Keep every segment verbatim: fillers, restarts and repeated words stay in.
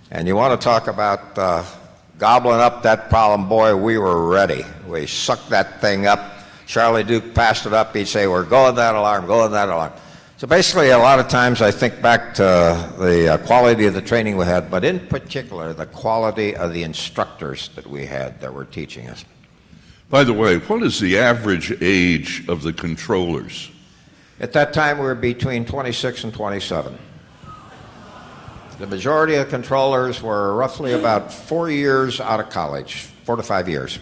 And you want to talk about uh, gobbling up that problem, boy, we were ready. We sucked that thing up. Charlie Duke passed it up. He'd say, we're going that alarm, going that alarm. So basically, a lot of times I think back to the uh, quality of the training we had, but in particular, the quality of the instructors that we had that were teaching us. By the way, what is the average age of the controllers? At that time, we were between twenty-six and twenty-seven. The majority of controllers were roughly about four years out of college, four to five years.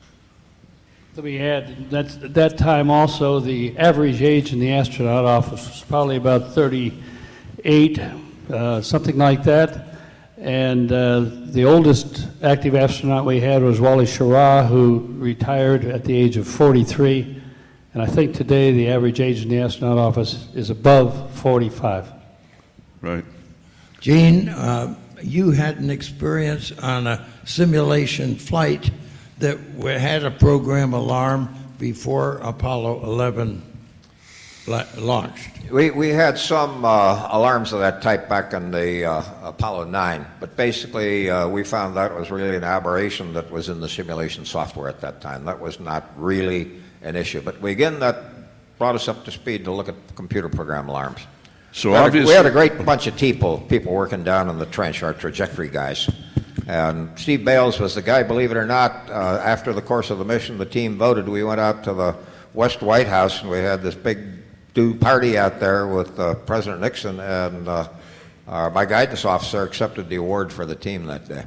Let me add, that at that time also, the average age in the astronaut office was probably about thirty-eight, uh, something like that. And uh, the oldest active astronaut we had was Wally Schirra, who retired at the age of forty-three. And I think today the average age in the astronaut office is above forty-five. Right. Gene, uh, you had an experience on a simulation flight that had a program alarm before Apollo eleven la- launched. We, we had some uh, alarms of that type back in the uh, Apollo nine, but basically uh, we found that was really an aberration that was in the simulation software at that time. That was not really an issue. But we, again, that brought us up to speed to look at computer program alarms. So we, had obviously, a, we had a great bunch of people, people working down in the trench, our trajectory guys. And Steve Bales was the guy, believe it or not. Uh, after the course of the mission, the team voted. We went out to the West White House, and we had this big do party out there with uh, President Nixon, and uh, uh, my guidance officer accepted the award for the team that day.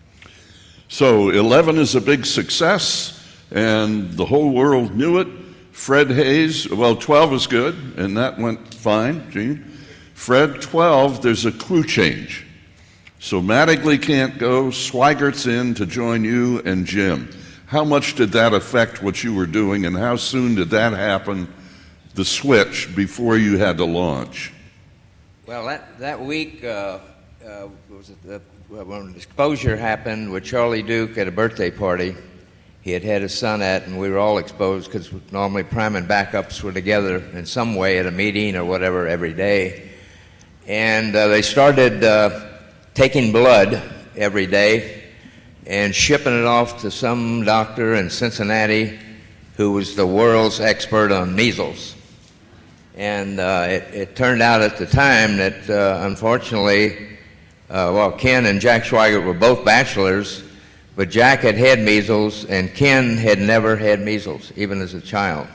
So eleven is a big success, and the whole world knew it. Fred Hayes, well, twelve is good, and that went fine, Gene. Fred, twelve, there's a crew change. So Mattingly can't go, Sweigert's in to join you and Jim. How much did that affect what you were doing, and how soon did that happen, the switch, before you had to launch? Well, that, that week, uh, uh, was it the, when the exposure happened with Charlie Duke at a birthday party he had had his son at, and we were all exposed because normally prime and backups were together in some way at a meeting or whatever every day. And uh, they started uh, taking blood every day and shipping it off to some doctor in Cincinnati who was the world's expert on measles. And uh, it, it turned out at the time that, uh, unfortunately, uh, well, Ken and Jack Schweigert were both bachelors, but Jack had had measles, and Ken had never had measles, even as a child.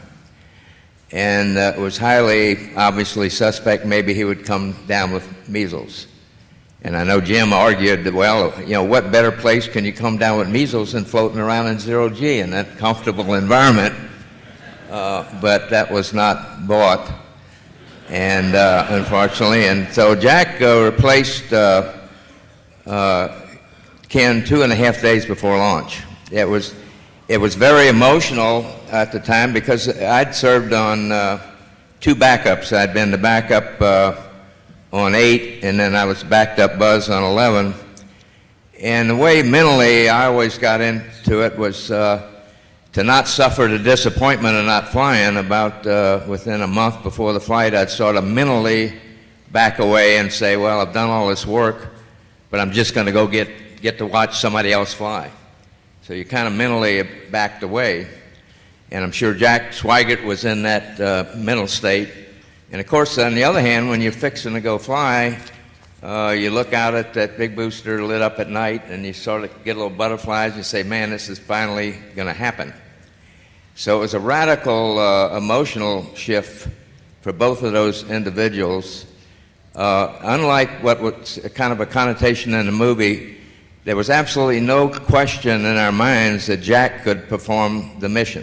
And uh, it was highly, obviously, suspect maybe he would come down with measles. And I know Jim argued that, well, you know, what better place can you come down with measles than floating around in zero G in that comfortable environment? Uh, but that was not bought, and uh, unfortunately. And so Jack uh, replaced uh, uh, Ken two and a half days before launch. It was, it was very emotional at the time because I'd served on uh, two backups. I'd been the backup uh, on eight, and then I was backed up Buzz on eleven. And the way mentally I always got into it was uh, to not suffer the disappointment of not flying. About uh, within a month before the flight, I'd sort of mentally back away and say, well, I've done all this work, but I'm just going to go get get to watch somebody else fly. So you kind of mentally backed away. And I'm sure Jack Schweigert was in that uh, mental state. And of course, on the other hand, when you're fixing to go fly, uh, you look out at that big booster lit up at night, and you sort of get little butterflies. You say, man, this is finally going to happen. So it was a radical uh, emotional shift for both of those individuals. Uh, unlike what was kind of a connotation in the movie, there was absolutely no question in our minds that Jack could perform the mission,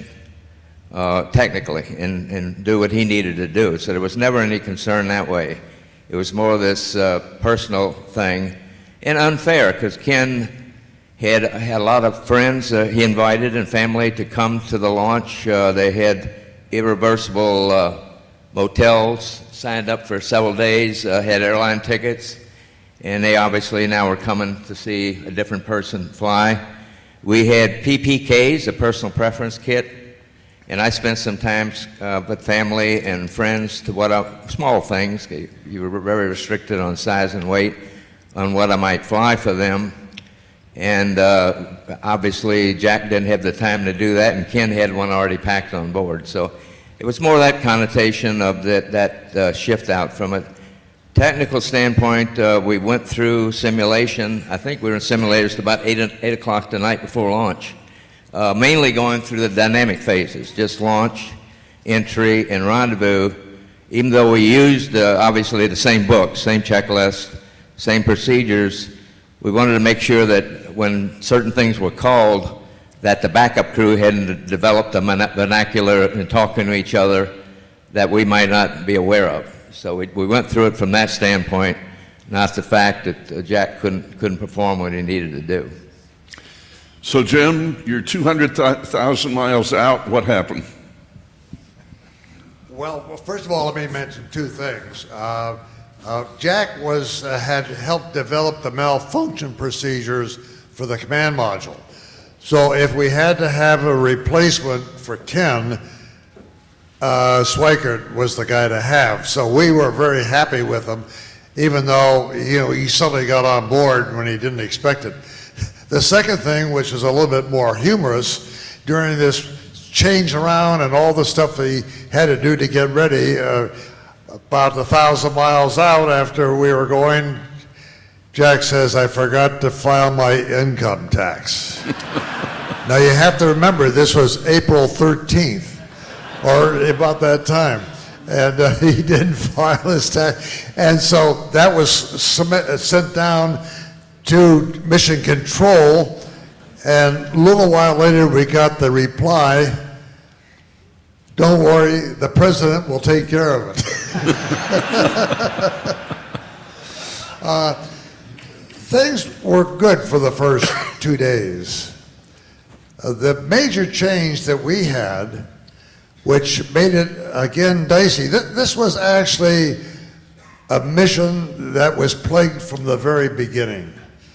uh, technically, and, and do what he needed to do. So there was never any concern that way. It was more this uh, personal thing, and unfair, because Ken had, had a lot of friends uh, he invited and family to come to the launch. Uh, they had irreversible uh, motels, signed up for several days, uh, had airline tickets. And they obviously now were coming to see a different person fly. We had P P Ks, a personal preference kit, and I spent some time uh, with family and friends to what uh, small things. You were very restricted on size and weight. on what I might fly for them. And uh, obviously, Jack didn't have the time to do that, and Ken had one already packed on board. So it was more that connotation of that, that uh, shift out from it. Technical standpoint, uh, we went through simulation. I think we were in simulators to about eight, eight o'clock the night before launch, uh, mainly going through the dynamic phases, just launch, entry, and rendezvous, even though we used, uh, obviously, the same book, same checklist, same procedures. We wanted to make sure that when certain things were called, that the backup crew hadn't developed a vernacular and talking to each other that we might not be aware of. So we, we went through it from that standpoint, not the fact that uh, Jack couldn't, couldn't perform what he needed to do. So, Jim, you're two hundred thousand miles out. What happened? Well, well, first of all, let me mention two things. Uh, uh, Jack was uh, had helped develop the malfunction procedures for the command module. So if we had to have a replacement for Ken, uh, Swikert was the guy to have. So we were very happy with him, even though, you know, he suddenly got on board when he didn't expect it. The second thing, which is a little bit more humorous, during this change around and all the stuff that he had to do to get ready, uh, about a thousand miles out after we were going, Jack says, "I forgot to file my income tax." Now you have to remember, this was April thirteenth, or about that time, and uh, he didn't file his tax. And so that was submit, sent down to Mission Control, and a little while later we got the reply, "Don't worry, the president will take care of it." uh, things were good for the first two days. Uh, the major change that we had, which made it again dicey, th- this was actually a mission that was plagued from the very beginning.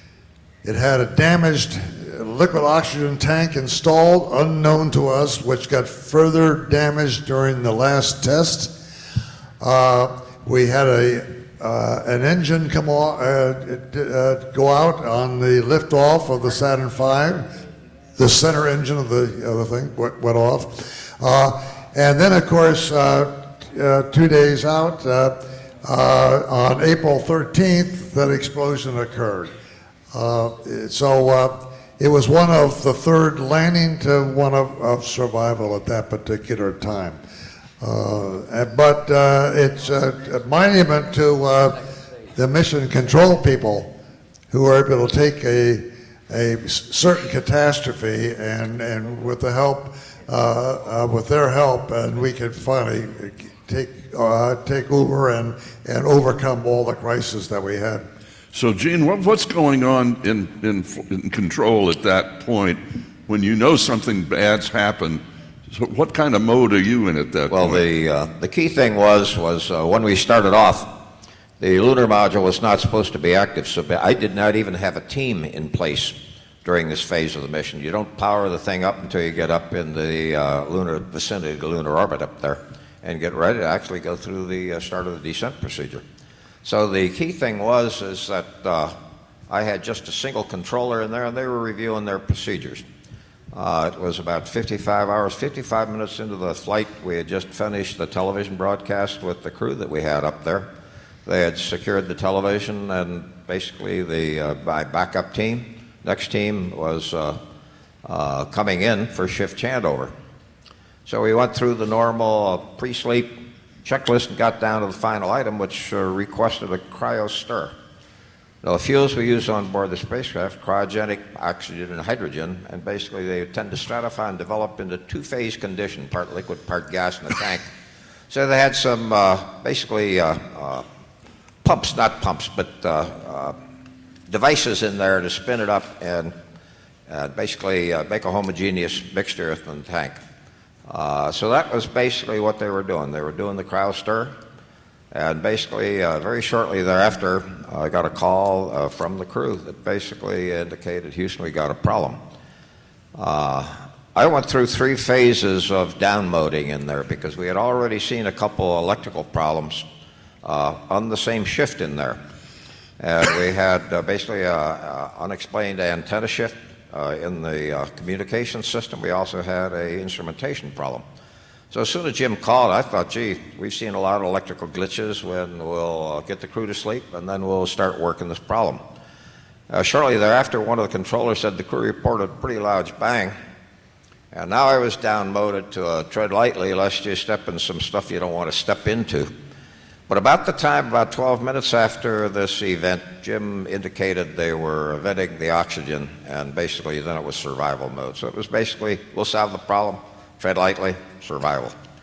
It had a damaged liquid oxygen tank installed, unknown to us, which got further damaged during the last test. Uh, we had a uh, an engine come on, uh, uh, go out on the liftoff of the Saturn five. The center engine of the other thing went, went off. Uh, and then, of course, uh, uh, two days out, uh, uh, on April thirteenth, that explosion occurred. Uh, so uh, it was one of the third landing to one of, of survival at that particular time. Uh, but uh, it's a, a monument to uh, the mission control people who were able to take a, a certain catastrophe and, and with the help, uh, uh, with their help, and we could finally take, uh, take over and, and overcome all the crises that we had. So, Gene, what, what's going on in, in, in control at that point when you know something bad's happened? So what kind of mode are you in at that well, point? Well, the, uh, the key thing was, was uh, when we started off, the lunar module was not supposed to be active, so I did not even have a team in place during this phase of the mission. You don't power the thing up until you get up in the uh, lunar vicinity, the lunar orbit up there, and get ready to actually go through the uh, start of the descent procedure. So the key thing was is that uh, I had just a single controller in there, and they were reviewing their procedures. Uh, it was about fifty-five hours, fifty-five minutes into the flight. We had just finished the television broadcast with the crew that we had up there. They had secured the television, and basically the uh, my backup team, next team, was uh, uh, coming in for shift changeover. So we went through the normal uh, pre-sleep checklist and got down to the final item, which uh, requested a cryo stir. Now, the fuels we use on board the spacecraft, cryogenic oxygen and hydrogen, and basically they tend to stratify and develop into two-phase condition, part liquid, part gas in the tank. So they had some uh, basically uh, uh, pumps, not pumps, but uh, uh, devices in there to spin it up and uh, basically uh, make a homogeneous mixture in the tank. Uh, so that was basically what they were doing. They were doing the cryo stir. And basically, uh, very shortly thereafter, I got a call uh, from the crew that basically indicated, "Houston, we got a problem." Uh, I went through three phases of downmoding in there because we had already seen a couple electrical problems uh, on the same shift in there. And we had uh, basically an unexplained antenna shift uh, in the uh, communication system. We also had a instrumentation problem. So as soon as Jim called, I thought, gee, we've seen a lot of electrical glitches when we'll uh, get the crew to sleep, and then we'll start working this problem. Uh, shortly thereafter, one of the controllers said the crew reported a pretty large bang. And now I was downmoded to uh, tread lightly lest you step in some stuff you don't want to step into. But about the time, about twelve minutes after this event, Jim indicated they were venting the oxygen, and basically then it was survival mode. So it was basically, we'll solve the problem, tread lightly, survival.